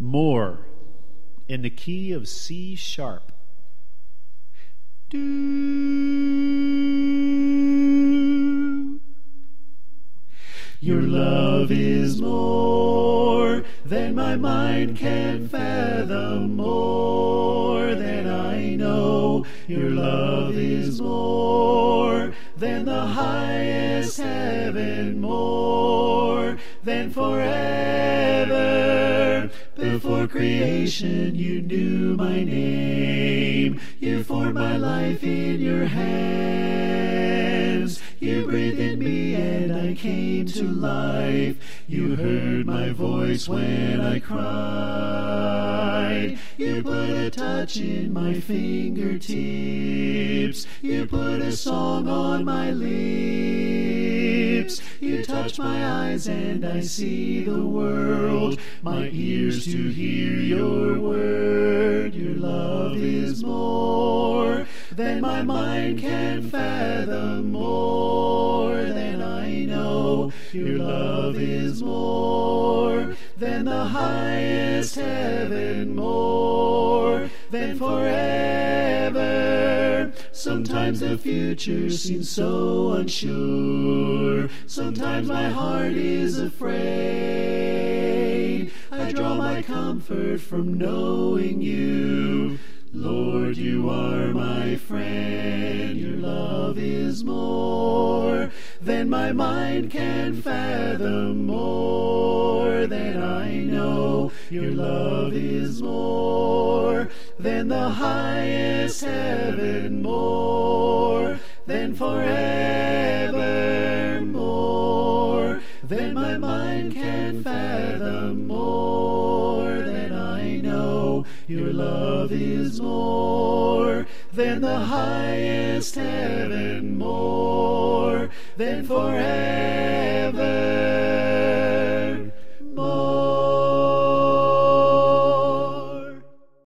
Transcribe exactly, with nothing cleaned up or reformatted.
More in the key of C sharp. Do. Your love is more than my mind can fathom, more than I know. Your love is more than the highest heaven, more than forever. Before creation you knew my name. You formed my life in your hands. You breathed in me and I came to life. You heard my voice when I cried. You put a touch in my fingertips. You put a song on my lips. You touch my eyes and I see the world. My ears to hear your word. Your love is more than my mind can fathom, more than I know. Your love is more than the highest heaven, more than forever. Sometimes the future seems so unsure. Sometimes my heart is afraid. I draw my comfort from knowing you. Lord, you are my friend. Your love is more than my mind can fathom, more than I know. Your love is more than the highest heaven, more than forever, more than my mind can fathom, more than I know. Your love is more than the highest heaven, more than forever.